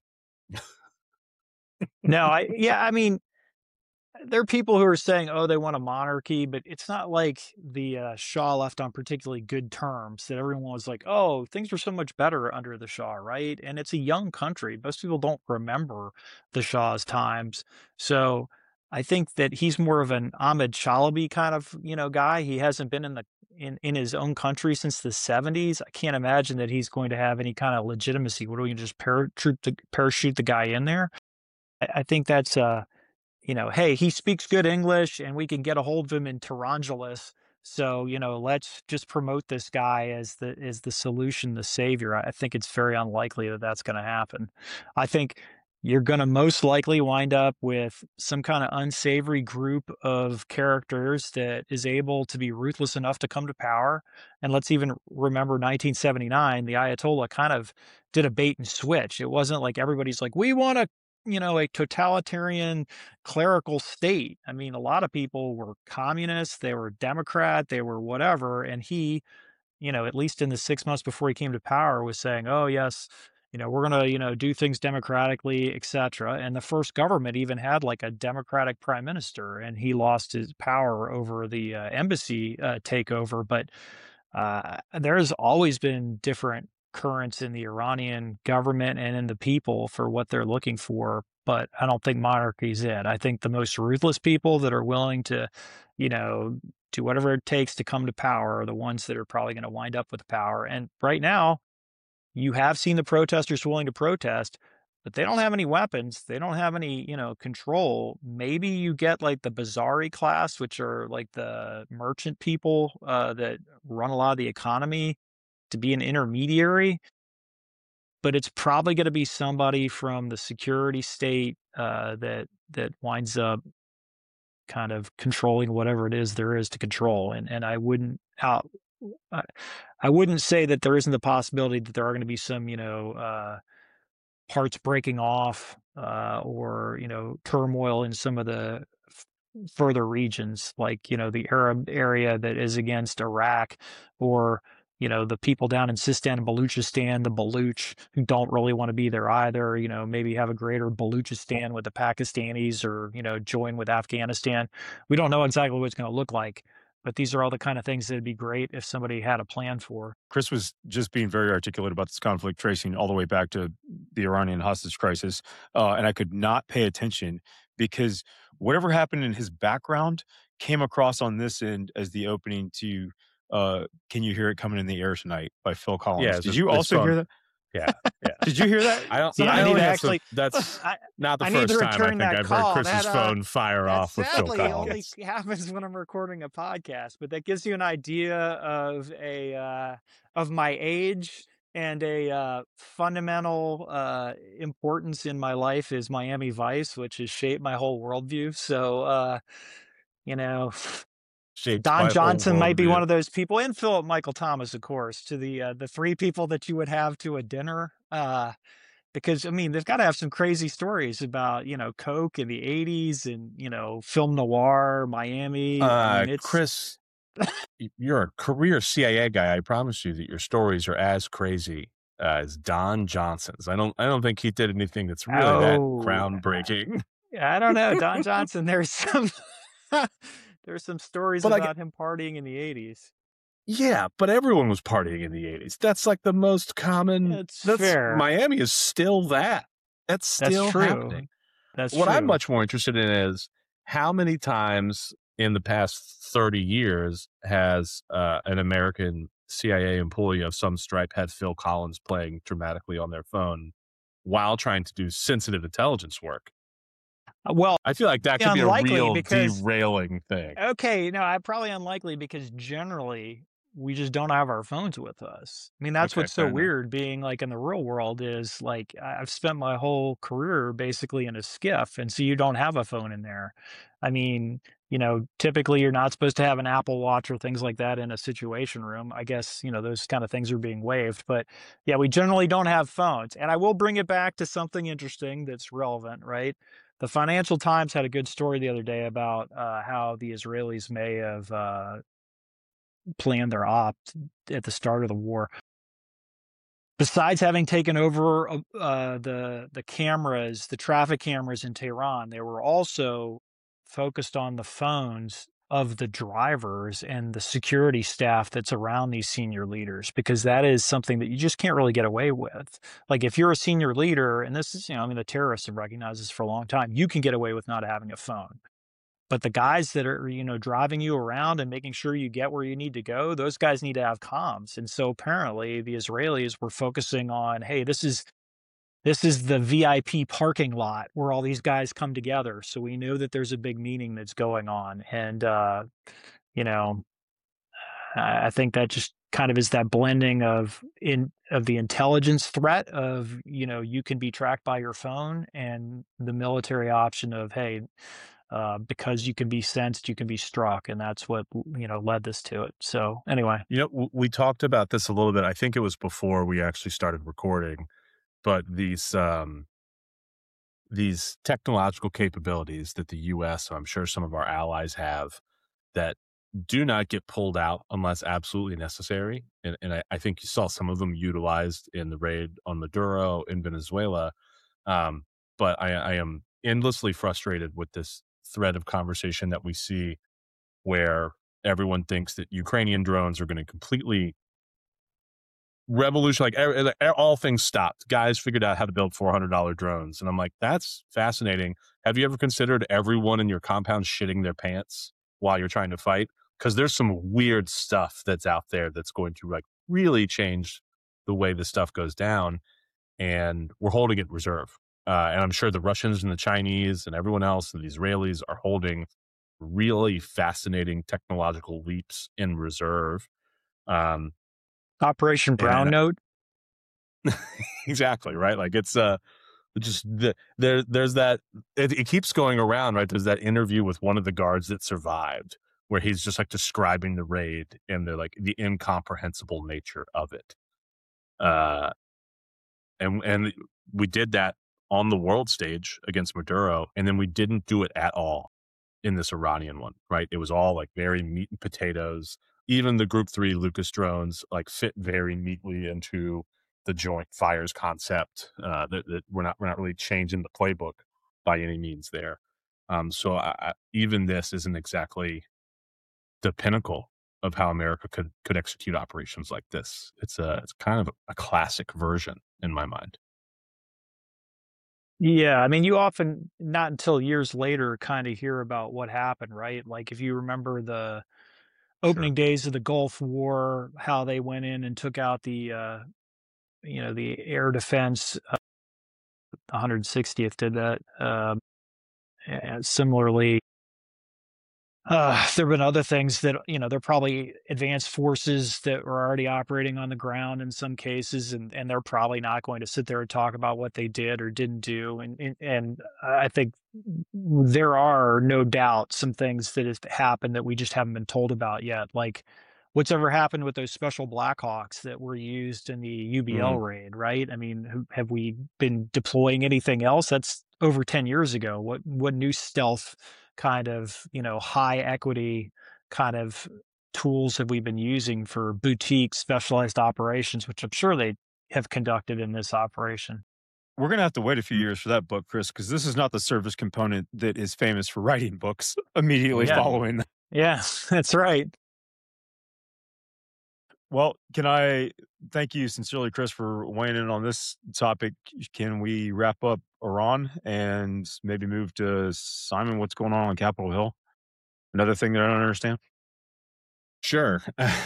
Speaker 2: No, I yeah, I mean, there are people who are saying, "Oh, they want a monarchy," but it's not like the uh, Shah left on particularly good terms. That everyone was like, "Oh, things were so much better under the Shah," right? And it's a young country. Most people don't remember the Shah's times, so I think that he's more of an Ahmed Chalabi kind of, you know, guy. He hasn't been in the in in his own country since the seventies. I can't imagine that he's going to have any kind of legitimacy. What are we gonna just parachute the parachute the guy in there? I, I think that's uh you know, hey, he speaks good English and we can get a hold of him in Tarangelis. So, you know, let's just promote this guy as the as the solution, the savior. I I think it's very unlikely that that's going to happen. I think you're going to most likely wind up with some kind of unsavory group of characters that is able to be ruthless enough to come to power. And let's even remember nineteen seventy-nine, the Ayatollah kind of did a bait and switch. It wasn't like everybody's like, we want a, you know, a totalitarian clerical state. I mean, a lot of people were communists, they were Democrat, they were whatever. And he, you know, at least in the six months before he came to power, was saying, oh, yes, you know, we're going to, you know, do things democratically, et cetera. And the first government even had like a Democratic prime minister, and he lost his power over the uh, embassy uh, takeover. But uh, there's always been different currents in the Iranian government and in the people for what they're looking for. But I don't think monarchy's it. I think the most ruthless people that are willing to, you know, do whatever it takes to come to power are the ones that are probably going to wind up with power. And right now, you have seen the protesters willing to protest, but they don't have any weapons. They don't have any, you know, control. Maybe you get like the Bazari class, which are like the merchant people uh, that run a lot of the economy, to be an intermediary. But it's probably going to be somebody from the security state uh, that that winds up kind of controlling whatever it is there is to control. And and I wouldn't out. I, I wouldn't say that there isn't the possibility that there are going to be some, you know, uh, parts breaking off uh, or, you know, turmoil in some of the f- further regions, like, you know, the Arab area that is against Iraq, or, you know, the people down in Sistan and Baluchistan, the Baluch, who don't really want to be there either, you know, maybe have a greater Baluchistan with the Pakistanis, or, you know, join with Afghanistan. We don't know exactly what it's going to look like. but these are all the kind of things that'd be great if somebody had a plan for.
Speaker 1: Chris was just being very articulate about this conflict, tracing all the way back to the Iranian hostage crisis. Uh, and I could not pay attention because whatever happened in his background came across on this end as the opening to uh, Can You Hear It Coming in the Air Tonight by Phil Collins.
Speaker 3: Yeah,
Speaker 1: Did
Speaker 3: it's-
Speaker 1: you
Speaker 3: it's
Speaker 1: also
Speaker 3: fun.
Speaker 1: hear that?
Speaker 3: Yeah, yeah.
Speaker 1: Did you hear that?
Speaker 3: I don't.
Speaker 2: Yeah,
Speaker 3: I
Speaker 2: I
Speaker 3: don't
Speaker 2: need
Speaker 3: think
Speaker 2: to
Speaker 3: that's, the-
Speaker 2: actually-
Speaker 3: that's
Speaker 2: I,
Speaker 3: not the
Speaker 2: I need
Speaker 3: first
Speaker 2: to
Speaker 3: time I
Speaker 2: return
Speaker 3: think
Speaker 2: that
Speaker 3: I've
Speaker 2: call.
Speaker 3: heard Chris's
Speaker 2: That, uh,
Speaker 3: phone fire
Speaker 2: that
Speaker 3: off with Phil
Speaker 2: sadly only
Speaker 3: Collins.
Speaker 2: happens when I'm recording a podcast, but that gives you an idea of a uh, of my age and a uh, fundamental uh, importance in my life is Miami Vice, which has shaped my whole worldview. So, uh, you know,
Speaker 3: Shaped my
Speaker 2: Don
Speaker 3: whole
Speaker 2: Johnson might be
Speaker 3: worldview.
Speaker 2: one of those people, and Philip Michael Thomas, of course, to the uh, the three people that you would have to a dinner. Uh, because I mean, they've got to have some crazy stories about, you know, Coke in the eighties and, you know, film noir, Miami. I
Speaker 3: Uh,
Speaker 2: mean, it's
Speaker 3: Chris, y- you're a career C I A guy. I promise you that your stories are as crazy uh, as Don Johnson's. I don't. I don't think he did anything that's really that
Speaker 2: Oh.
Speaker 3: groundbreaking.
Speaker 2: I don't know, Don Johnson. There's some there's some stories
Speaker 3: But, like-
Speaker 2: about him partying in the eighties.
Speaker 3: Yeah, but everyone was partying in the eighties. That's like the most common.
Speaker 2: That's
Speaker 3: that's
Speaker 2: fair.
Speaker 3: Miami is still that. That's
Speaker 2: That's
Speaker 3: still
Speaker 2: true.
Speaker 3: happening.
Speaker 2: That's
Speaker 3: What
Speaker 2: true.
Speaker 3: I'm much more interested in is how many times in the past thirty years has uh, an American C I A employee of some stripe had Phil Collins playing dramatically on their phone while trying to do sensitive intelligence work.
Speaker 2: Uh, Well,
Speaker 3: I feel like that could be a
Speaker 2: Unlikely
Speaker 3: real
Speaker 2: because-
Speaker 3: derailing thing.
Speaker 2: okay, no, I probably unlikely because generally we just don't have our phones with us. I mean, that's
Speaker 3: Okay,
Speaker 2: what's so
Speaker 3: fair enough.
Speaker 2: weird being like in the real world is like I- I've spent my whole career basically in a skiff, and so you don't have a phone in there. I mean, you know, typically you're not supposed to have an Apple Watch or things like that in a situation room. I guess, you know, those kind of things are being waived, but yeah, we generally don't have phones. And I will bring it back to something interesting that's relevant, right? The Financial Times had a good story the other day about uh, how the Israelis may have uh, planned their op at the start of the war. Besides having taken over uh, uh, the the cameras, the traffic cameras in Tehran, they were also focused on the phones of the drivers and the security staff that's around these senior leaders, because that is something that you just can't really get away with. Like if you're a senior leader, and this is, you know, I mean, the terrorists have recognized this for a long time, you can get away with not having a phone. But the guys that are, you know, driving you around and making sure you get where you need to go, those guys need to have comms. And so apparently the Israelis were focusing on, hey, this is this is the V I P parking lot where all these guys come together. So we know that there's a big meeting that's going on. And uh, you know, I I think that just kind of is that blending of in of the intelligence threat of, you know, you can be tracked by your phone, and the military option of, hey, uh, because you can be sensed, you can be struck, and that's what, you know, led this to it. So anyway,
Speaker 3: You know, w- we talked about this a little bit. I think it was before we actually started recording, but these um, these technological capabilities that the U S, I'm sure some of our allies have, that do not get pulled out unless absolutely necessary. And, and I, I think you saw some of them utilized in the raid on Maduro in Venezuela. Um, but I, I am endlessly frustrated with this thread of conversation that we see where everyone thinks that Ukrainian drones are going to completely revolution, like er, er, all things stopped. Guys figured out how to build four hundred dollars drones. And I'm like, that's fascinating. Have you ever considered everyone in your compound shitting their pants while you're trying to fight? Because there's some weird stuff that's out there that's going to like really change the way this stuff goes down. And we're holding it in reserve. Uh, and I'm sure the Russians and the Chinese and everyone else and the Israelis are holding really fascinating technological leaps in reserve. Um,
Speaker 2: Operation Brown
Speaker 3: And-
Speaker 2: Note.
Speaker 3: exactly, right? Like it's uh just the, there there's that it, it keeps going around, right? There's that interview with one of the guards that survived where he's just like describing the raid and the like the incomprehensible nature of it. Uh and and we did that on the world stage against Maduro, and then we didn't do it at all in this Iranian one, right? It was all like very meat and potatoes. Even the Group Three Lucas drones like fit very neatly into the joint fires concept. Uh, that, that we're not we're not really changing the playbook by any means there. Um, so I, I, even this isn't exactly the pinnacle of how America could could execute operations like this. It's a it's kind of a classic version in my mind.
Speaker 2: Yeah, I mean, you often not until years later kind of hear about what happened, right? Like if you remember the
Speaker 3: Sure.
Speaker 2: opening days of the Gulf War, how they went in and took out the uh, you know, the air defense. Uh, one hundred sixtieth did that. Um, and similarly, Uh, there have been other things that, you know, they're probably advanced forces that were already operating on the ground in some cases, and and they're probably not going to sit there and talk about what they did or didn't do. And and, and I think there are no doubt some things that have happened that we just haven't been told about yet. Like what's ever happened with those special Blackhawks that were used in the U B L
Speaker 3: Mm.
Speaker 2: raid, right? I mean, who- have we been deploying anything else? That's over ten years ago. What what new stealth kind of, you know, high equity kind of tools have we been using for boutique specialized operations, which I'm sure they have conducted in this operation?
Speaker 1: We're going to have to wait a few years for that book, Chris, because this is not the service component that is famous for writing books immediately
Speaker 2: Yeah.
Speaker 1: following.
Speaker 2: Yeah, that's right.
Speaker 1: Well, can I thank you sincerely, Chris, for weighing in on this topic? Can we wrap up Iran and maybe move to Simon? What's going on on Capitol Hill? Another thing that I don't understand.
Speaker 3: Sure.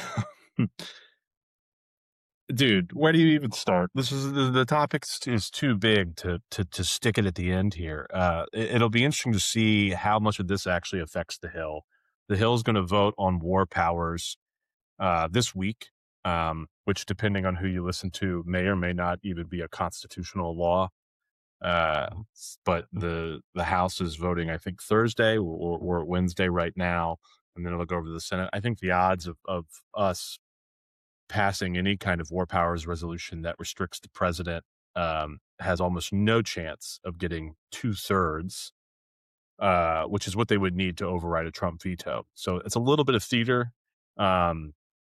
Speaker 3: Dude, where do you even start? This is the, the topic is too big to to to stick it at the end here. Uh, it, it'll be interesting to see how much of this actually affects the Hill. The Hill is going to vote on war powers uh, this week, um, which, depending on who you listen to, may or may not even be a constitutional law. Uh, but the the House is voting, I think, Thursday or, or Wednesday right now, and then it'll go over to the Senate. I think the odds of of us passing any kind of war powers resolution that restricts the president um, has almost no chance of getting two thirds, uh, which is what they would need to override a Trump veto. So it's a little bit of theater. Um,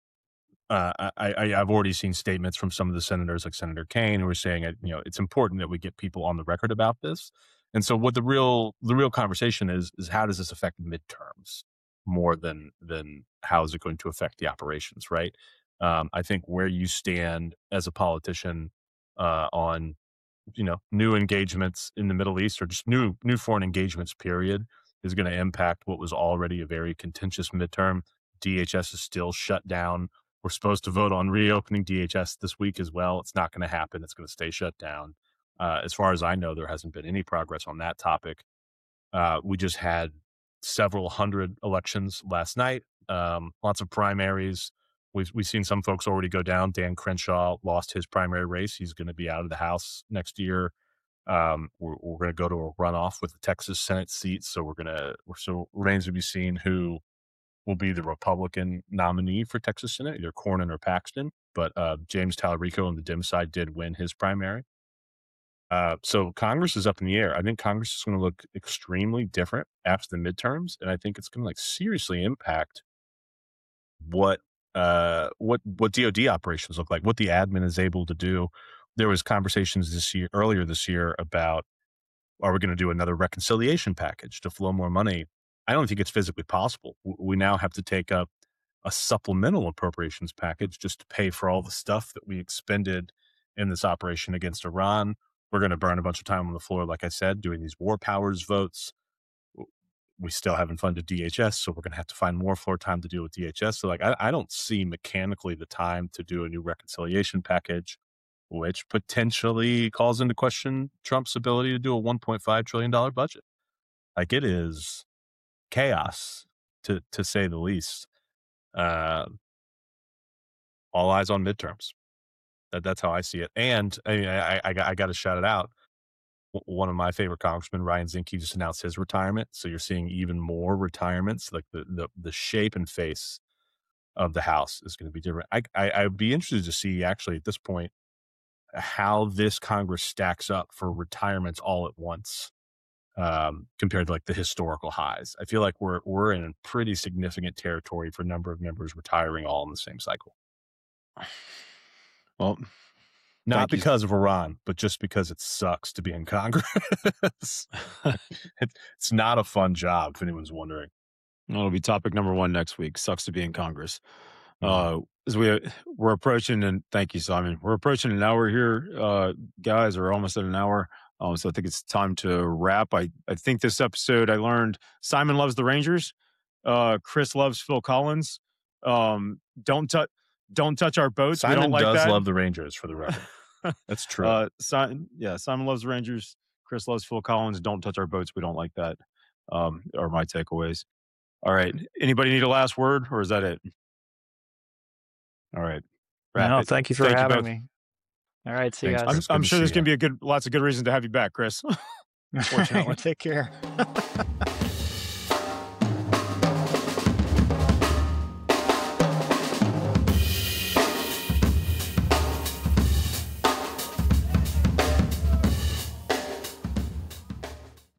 Speaker 3: uh, I, I, I've already seen statements from some of the senators, like Senator Kaine, who are saying, you know, it's important that we get people on the record about this. And so, what the real the real conversation is is how does this affect midterms more than than how is it going to affect the operations, right? Um, I think where you stand as a politician uh, on, you know, new engagements in the Middle East or just new new foreign engagements, period, is going to impact what was already a very contentious midterm. D H S is still shut down. We're supposed to vote on reopening D H S this week as well. It's not going to happen. It's going to stay shut down. Uh, as far as I know, there hasn't been any progress on that topic. Uh, we just had several hundred elections last night, um, lots of primaries. We've we've seen some folks already go down. Dan Crenshaw lost his primary race. He's going to be out of the House next year. Um, we're we're going to go to a runoff with the Texas Senate seat. So we're going to, so remains to be seen who will be the Republican nominee for Texas Senate, either Cornyn or Paxton. But uh, James Talarico on the Dem side did win his primary. Uh, so Congress is up in the air. I think Congress is going to look extremely different after the midterms, and I think it's going to like seriously impact what uh, what what D O D operations look like, what the admin is able to do. There was conversations this year, earlier this year, about are we going to do another reconciliation package to flow more money? I don't think it's physically possible. We now have to take up a supplemental appropriations package just to pay for all the stuff that we expended in this operation against Iran. We're going to burn a bunch of time on the floor, like I said, doing these war powers votes. We still haven't funded D H S, so we're going to have to find more floor time to deal with D H S. So, like, I, I don't see mechanically the time to do a new reconciliation package, which potentially calls into question Trump's ability to do a one point five trillion dollars budget. Like, it is chaos, to to say the least. Uh, all eyes on midterms. That that's how I see it. And I mean, I I, I got to shout it out. One of my favorite congressmen, Ryan Zinke, just announced his retirement. So you're seeing even more retirements. Like the the the shape and face of the House is going to be different. I, I I'd be interested to see actually at this point how this Congress stacks up for retirements all at once. Um, compared to like the historical highs. I feel like we're we're in pretty significant territory for number of members retiring all in the same cycle.
Speaker 1: Well,
Speaker 3: not because you. of Iran, but just because it sucks to be in Congress. it, it's not a fun job, if anyone's wondering.
Speaker 1: It'll be topic number one next week. Sucks to be in Congress. Uh, as we we're approaching, and thank you, Simon. We're approaching an hour here, uh, guys, or almost at an hour. Um, so I think it's time to wrap. I I think this episode I learned Simon loves the Rangers. Uh, Chris loves Phil Collins. Um, don't touch don't touch our boats.
Speaker 3: Simon
Speaker 1: we don't like
Speaker 3: does
Speaker 1: that.
Speaker 3: love the Rangers, for the record. That's true.
Speaker 1: Uh, Simon, yeah, Simon loves the Rangers. Chris loves Phil Collins. Don't touch our boats. We don't like that. Um, are my takeaways. All right. Anybody need a last word, or is that it? All right. Wrap
Speaker 2: no,
Speaker 1: it.
Speaker 2: thank you for
Speaker 1: Thank you
Speaker 2: having
Speaker 1: both.
Speaker 2: me. All right, see
Speaker 3: Thanks,
Speaker 2: you guys.
Speaker 1: I'm,
Speaker 3: Chris. Good
Speaker 1: I'm
Speaker 3: to
Speaker 1: sure
Speaker 3: see
Speaker 1: there's going
Speaker 3: you.
Speaker 1: to be a good, lots of good reason to have you back, Chris. Fortunately.
Speaker 2: Take care.